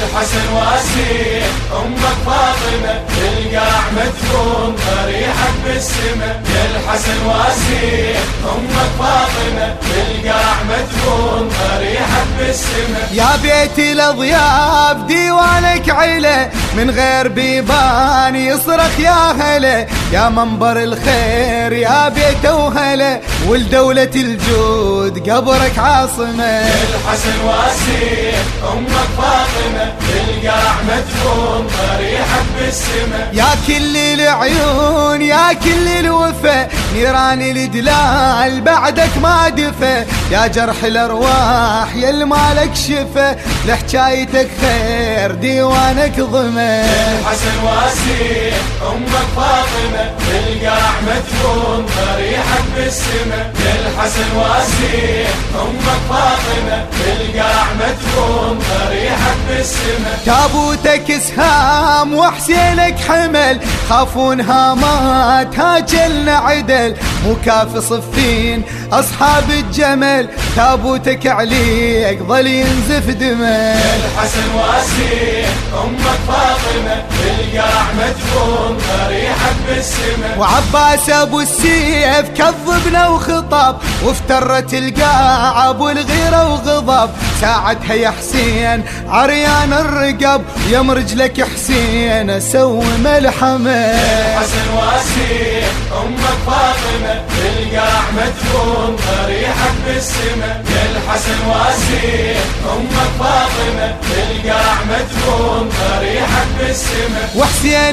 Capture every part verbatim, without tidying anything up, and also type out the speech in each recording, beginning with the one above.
الحسن واسير أمك فاطمة القاع مدفون ضريحك بالسماء. يا الحسن واسير أمك فاطمة القاع مدفون ضريحك بالسماء. يا بيت الأضياف ديوانك عيلة من غير بيبان يصرخ يا هلا. يا منبر الخير يا بيت وهلا والدولة الجود قبرك عاصمة. يا الحسن واسير أمك فاطمة القاع مدفون ضريحك بالسماء. يا كل العيون يا كل الوفا نيران الدلال بعدك ما دفى. يا جرح الأرواح يا المالك شفا لحكايتك خير ديوانك ضمى. يا الحسن واسير أمك فاطمة القاع مدفون ضريحك بالسماء. يا الحسن واسير أمك فاطمة القاع مدفون ضريحك بالسماء. تابوتك اسهام وحسينك حمل خافون هامات هاجلنا عدل مو كافي صفين أصحاب الجمل تابوتك عليك ظل ينزف دمه. يا الحسن واسير أمك فاطمة القاع مدفون ضريحك بالسماء. وعباس أبو السيف كذبنا وخطب وافترت القاع أبو الغيرة وغضب ساعدها يا حسين عريان الرقب يم رجلك حسين اسوي ملحمه. يا الحسن واسير أمك فاطمة القاع مدفون ضريحك بالسماء. يا الحسن واسير أمك فاطمة القاع مدفون ضريحك بالسماء. وحسين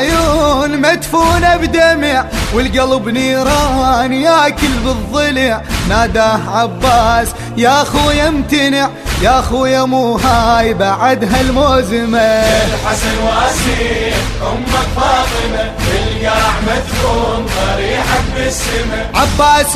العيون مدفونة بدمع والقلب نيران ياكل بالضلع ناداه عباس يا خويا امتنع يا خويا مو هاي بعد هالموزمة. يا الحسن واسير أمك فاطمة القاع مدفون ضريحك بالسماء. عباس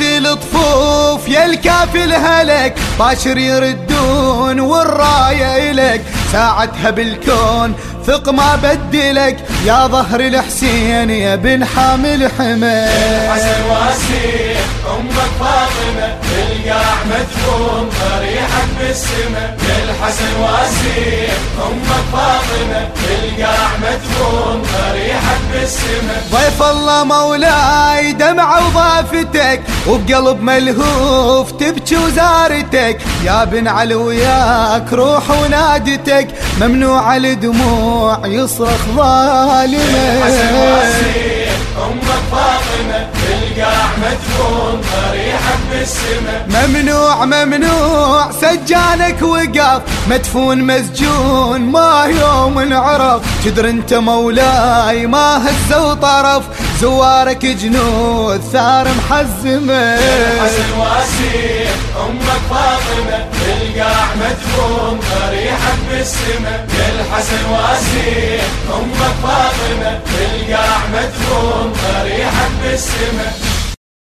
الطفوف يا الكافي الهلك باشر يردون والراية إلك ساعتها بالكون ثق ما بدلك يا ظهر الحسين يا بن حامل حمى. يا الحسن واسير أمك فاطمة القاع مدفون ضريحك بالسماء. يا الحسن واسير أمك فاطمة القاع مدفون ضريحك بالسماء. ضيف الله مولاي دمعة وضافتك وبقلب ملهوف تبكي وزارتك يا بن علي وياك روح ونادتك ممنوع الدموع يصرخ ظالمة. يا الحسن واسير أمك فاطمة القاع مدفون ضريحك بالسماء. ممنوع ممنوع سجانك وقف مدفون مسجون ما يوم انعرف تدري انت مولاي ما هزوا طرف زوارك جنود ثار محزمة. يا الحسن واسير أمك فاطمة القاع مدفون ضريحك بالسماء. يا الحسن واسير أمك فاطمة القاع مدفون ضريحك بالسماء.